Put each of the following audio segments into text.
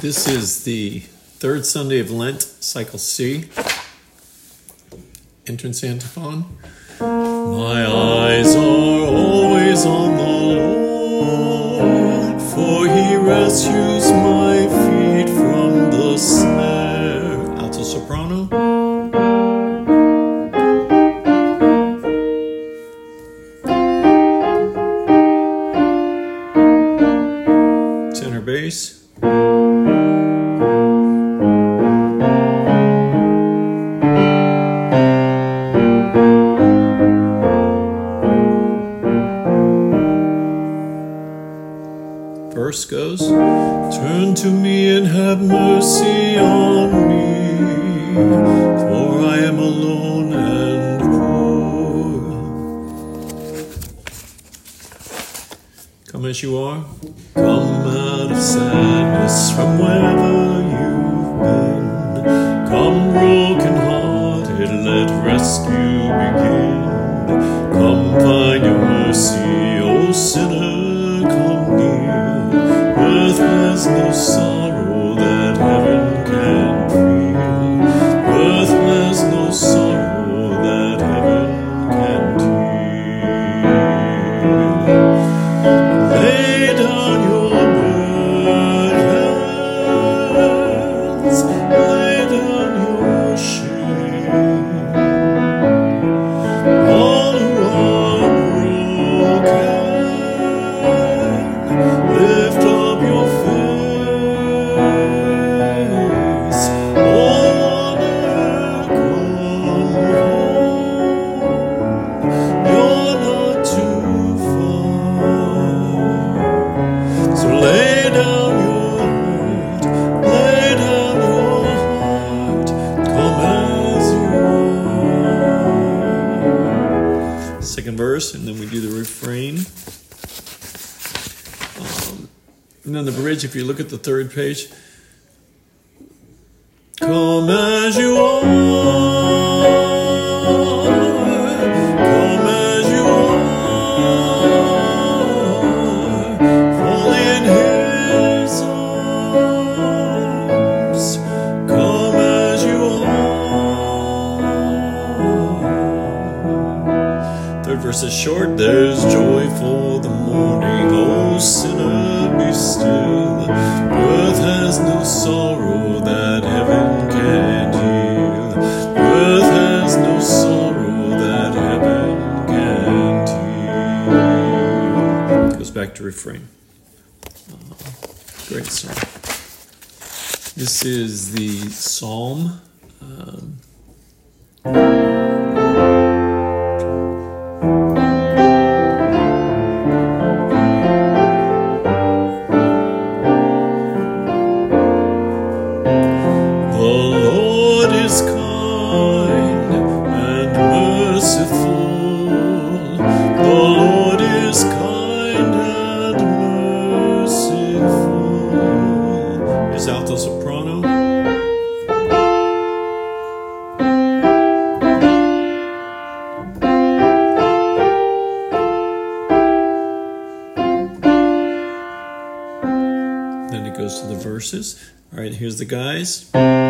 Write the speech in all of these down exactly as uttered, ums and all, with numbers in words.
This is the third Sunday of Lent, Cycle C, entrance antiphon. My eyes are always on the Lord, for he rescues my feet from the snare. Alto soprano. Tenor bass. Verse goes, turn to me and have mercy on me, for I am alone and poor. Come as you are, come out of sadness from wherever you've been. Come broken hearted, let rescue begin. Come find your mercy, O sinner, come near. Earth has no sorrow that heaven can feel. Earth has no sorrow that heaven can heal. Lay down your burdens, lay down your shame. All who are broken, lift up your face. All honor, come home. You're not too far. So lay down your hurt, lay down your heart, come as you are. Second verse, and then we do the refrain. Um, and then the bridge, if you look at the third page. Come as you are, come as you are, fully in his arms. Come as you are. Third verse is short. There's joy for the morning, O sinner, be still. Earth has no sorrow that heaven can heal. Earth has no sorrow that heaven can't heal. Goes back to refrain. Uh, great song. This is the psalm. Um, alto soprano. Then it goes to the verses. All right, here's the guys.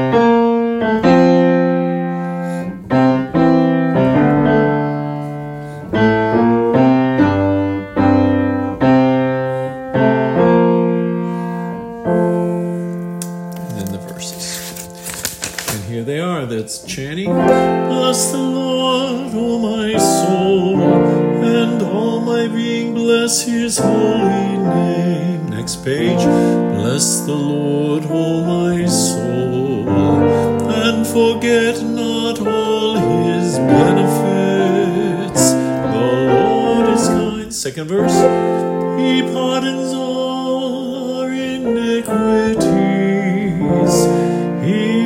Here they are, that's chanting. Bless the Lord, O my soul, and all my being bless his holy name. Next page. Bless the Lord, O my soul, and forget not all his benefits. The Lord is kind. Second verse. He pardons all our iniquities. He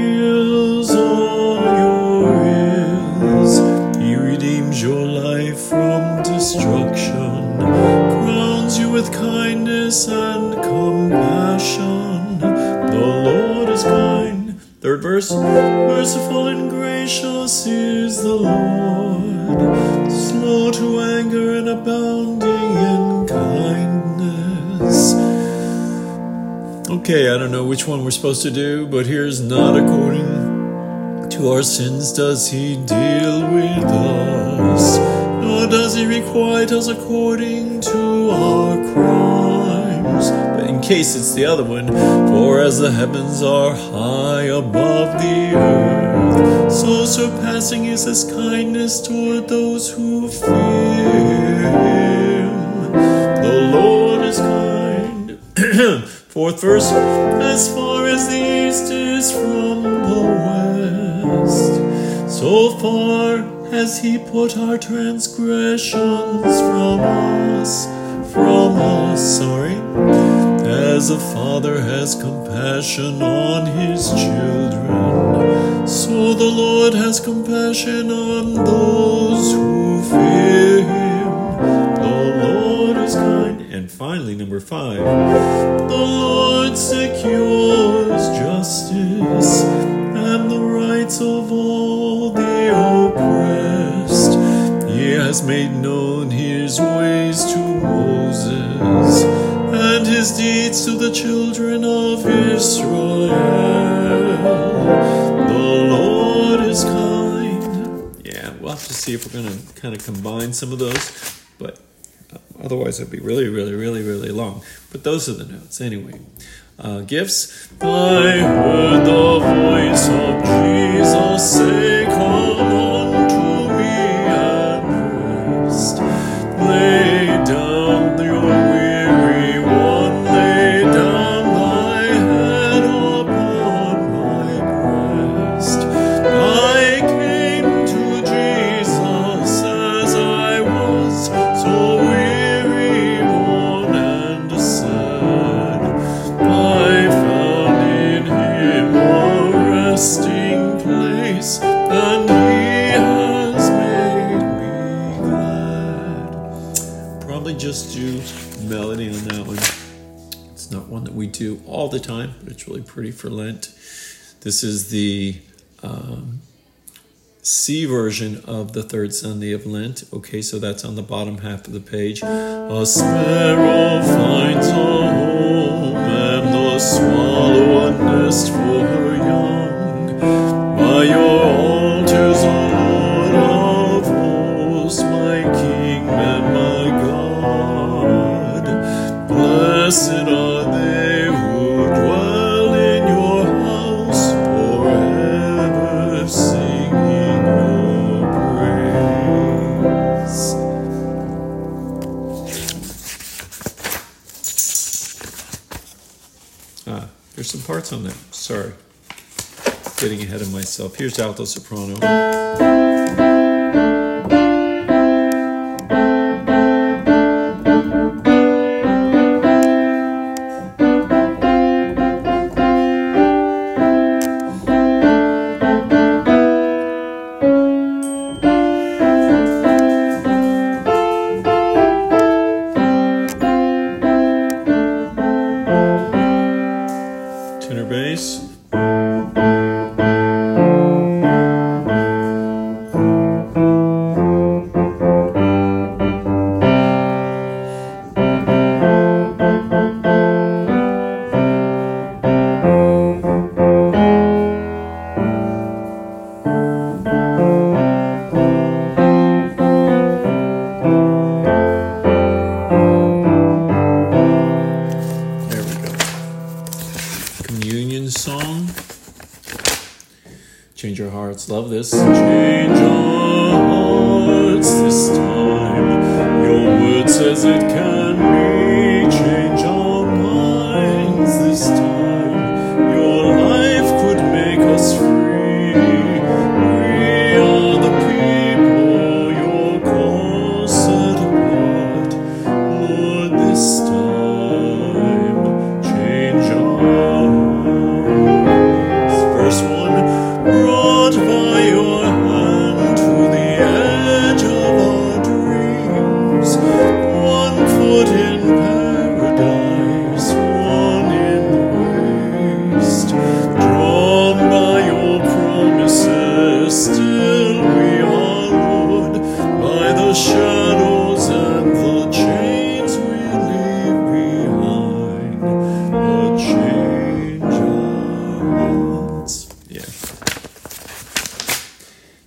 your life from destruction, crowns you with kindness and compassion. The Lord is kind. Third verse. Merciful and gracious is the Lord, slow to anger and abounding in kindness. Okay, I don't know which one we're supposed to do, but here's not according to our sins does he deal with us, nor does he requite us according to our crimes. But in case it's the other one, for as the heavens are high above the earth, so surpassing is his kindness toward those who fear him. The Lord is kind. Fourth verse, as far as the east is from the west, so far has he put our transgressions from us, from us, sorry. As a father has compassion on his children, so the Lord has compassion on those who fear him. The Lord is kind. And finally, number five, the Lord secures justice and the rights of all the oppressed. He has made known his ways to Moses, and his deeds to the children of Israel. The Lord is kind. Yeah, we'll have to see if we're going to kind of combine some of those, but otherwise it'd be really, really, really, really long. But those are the notes. Anyway, uh, gifts. I heard the voice of Jesus say, come unto me and rest. Lay down your weary one, lay down thy head upon my breast. I came to Jesus as I was, so weary, worn, and sad. I found in him a resting place, and he has made me glad. Probably just do melody on that one. It's not one that we do all the time, but it's really pretty for Lent. This is the um, C version of the third Sunday of Lent. Okay, so that's on the bottom half of the page. A sparrow finds a home, and the swallow a nest for her young. By your altars, O Lord of hosts, my King and my God, blessed are they who dwell in your house, forever singing your praise. Ah, there's some parts on that. Sorry. Getting ahead of myself. Here's alto soprano. Tenor bass. Song. Change our hearts. Love this. Change our hearts this time. Your word says it can be. Change our minds this time. Your life could make us free. We are the people your cause set apart. Lord, this time, change our Verse one, brought by your hand to the edge of our dreams, one for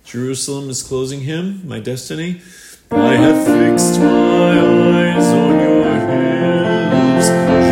Jerusalem is closing hymn, my destiny. I have fixed my eyes on your hills,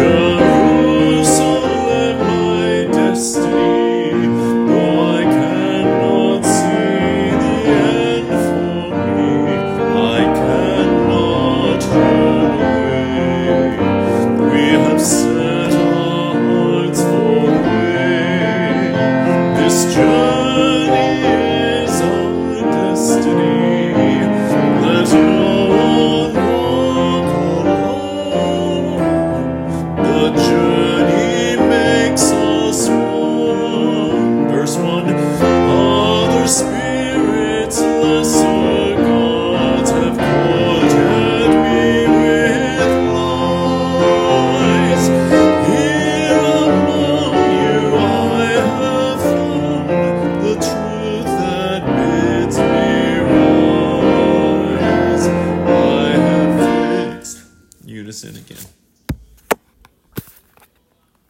Jerusalem, my destiny. Though I cannot see the end for me, I cannot turn away. We have set our hearts for the way. This journey is our destiny. Let no one walk alone. The journey makes us one. Verse one. Other spirits, lesser gods, have courted me with lies. Here among you I have found the truth that bids me rise. I have fixed. Unison again.